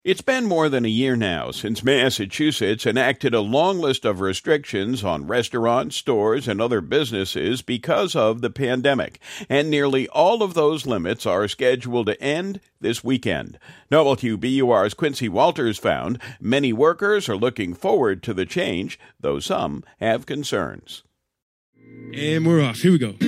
It's been more than a year now since Massachusetts enacted a long list of restrictions on restaurants, stores, and other businesses because of the pandemic, and nearly all of those limits are scheduled to end this weekend. WBUR's Quincy Walters found many workers are looking forward to the change, though some have concerns. And we're off. Here we go.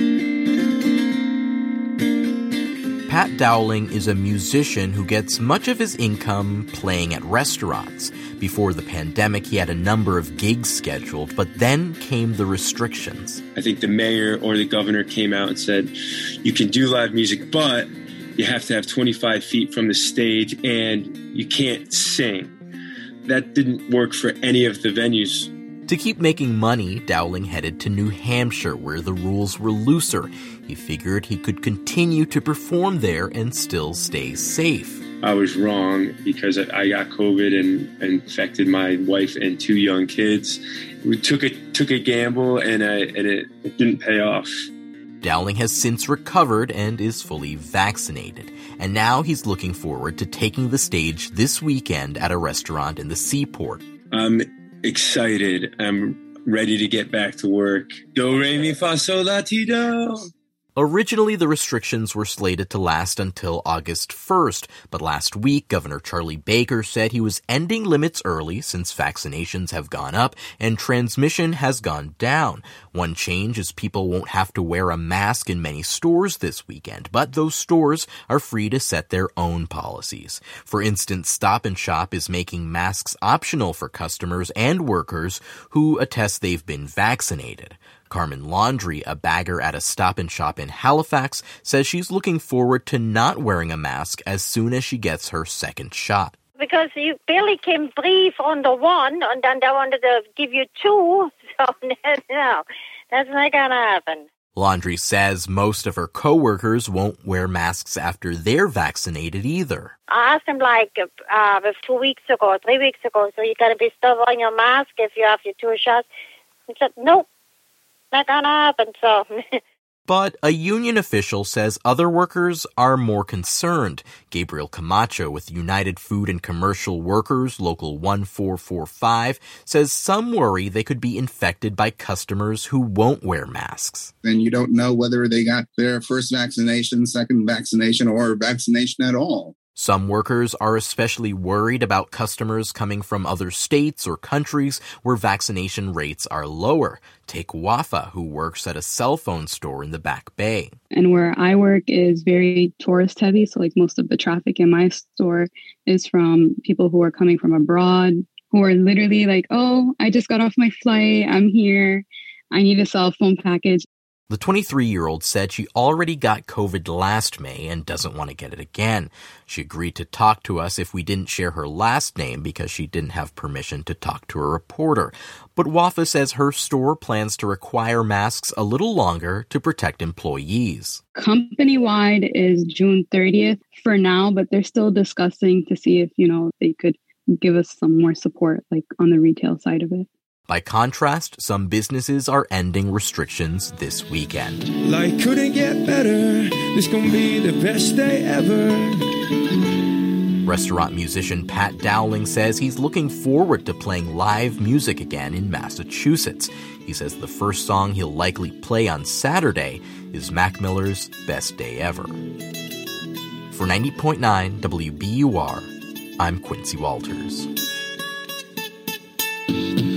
Pat Dowling is a musician who gets much of his income playing at restaurants. Before the pandemic, he had a number of gigs scheduled, but then came the restrictions. I think the mayor or the governor came out and said, you can do live music, but you have to have 25 feet from the stage and you can't sing. That didn't work for any of the venues. To keep making money, Dowling headed to New Hampshire, where the rules were looser. He figured he could continue to perform there and still stay safe. I was wrong because I got COVID and infected my wife and 2 young kids. We took a gamble and it didn't pay off. Dowling has since recovered and is fully vaccinated. And now he's looking forward to taking the stage this weekend at a restaurant in the Seaport. I'm excited. I'm ready to get back to work. Do, re, mi, fa, sol, la, ti, do. Originally, the restrictions were slated to last until August 1st, but last week, Governor Charlie Baker said he was ending limits early since vaccinations have gone up and transmission has gone down. One change is people won't have to wear a mask in many stores this weekend, but those stores are free to set their own policies. For instance, Stop & Shop is making masks optional for customers and workers who attest they've been vaccinated. Carmen Laundrie, a bagger at a Stop & Shop in Halifax, says she's looking forward to not wearing a mask as soon as she gets her second shot. Because you barely can breathe on the one, and then they wanted to give you 2, so no, that's not going to happen. Laundrie says most of her coworkers won't wear masks after they're vaccinated either. I asked him 2 weeks ago, 3 weeks ago, so you got to be still wearing your mask if you have your 2 shots. He said, nope. Not gonna happen, so. But a union official says other workers are more concerned. Gabriel Camacho with United Food and Commercial Workers, Local 1445, says some worry they could be infected by customers who won't wear masks. Then you don't know whether they got their first vaccination, second vaccination, or vaccination at all. Some workers are especially worried about customers coming from other states or countries where vaccination rates are lower. Take Wafa, who works at a cell phone store in the Back Bay. And where I work is very tourist heavy, so most of the traffic in my store is from people who are coming from abroad, who are literally oh, I just got off my flight, I'm here, I need a cell phone package. The 23-year-old said she already got COVID last May and doesn't want to get it again. She agreed to talk to us if we didn't share her last name because she didn't have permission to talk to a reporter. But Wafa says her store plans to require masks a little longer to protect employees. Company-wide is June 30th for now, but they're still discussing to see if, they could give us some more support, on the retail side of it. By contrast, some businesses are ending restrictions this weekend. Life couldn't get better. This gonna be the best day ever. Restaurant musician Pat Dowling says he's looking forward to playing live music again in Massachusetts. He says the first song he'll likely play on Saturday is Mac Miller's Best Day Ever. For 90.9 WBUR, I'm Quincy Walters.